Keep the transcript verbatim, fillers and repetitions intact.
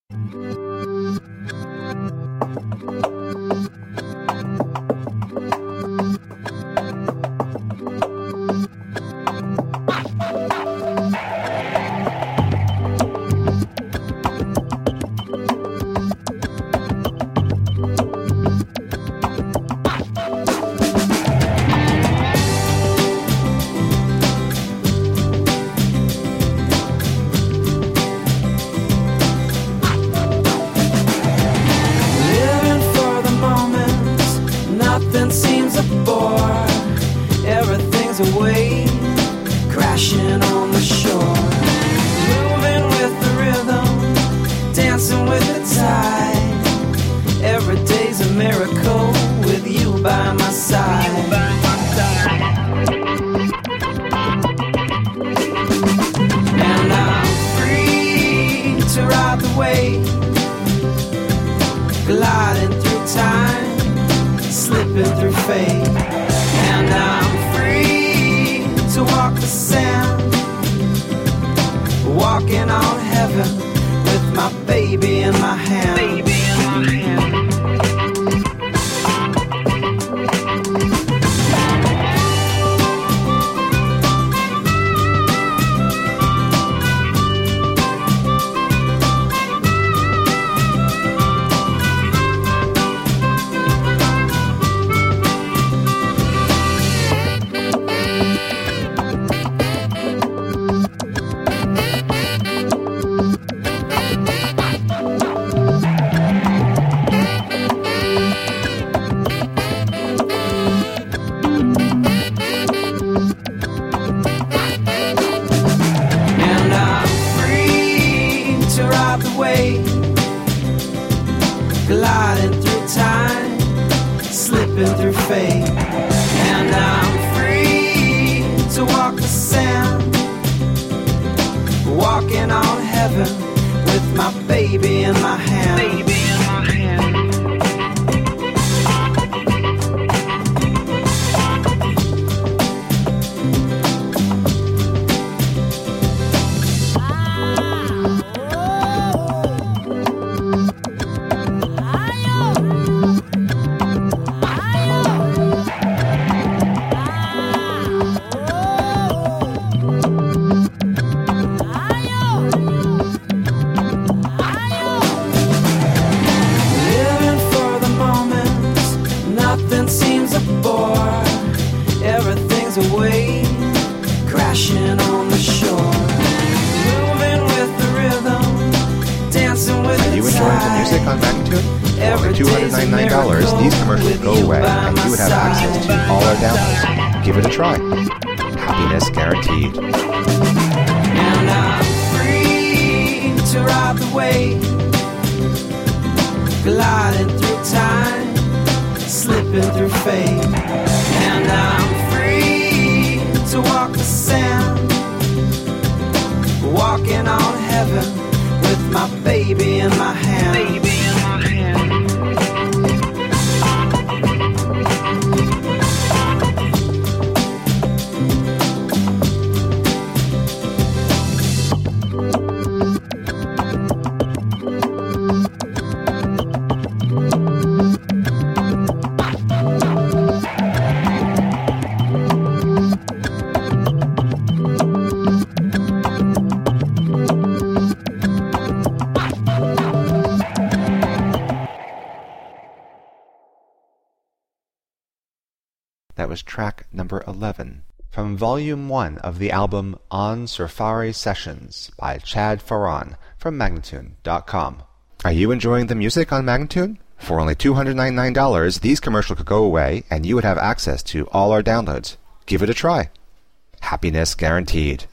That was track number eleven from Volume one of the album On Surfari Sessions by Chad Farron from Magnatune dot com. Are you enjoying the music on Magnatune? For only two hundred ninety-nine dollars, these commercials could go away and you would have access to all our downloads. Give it a try. Happiness guaranteed.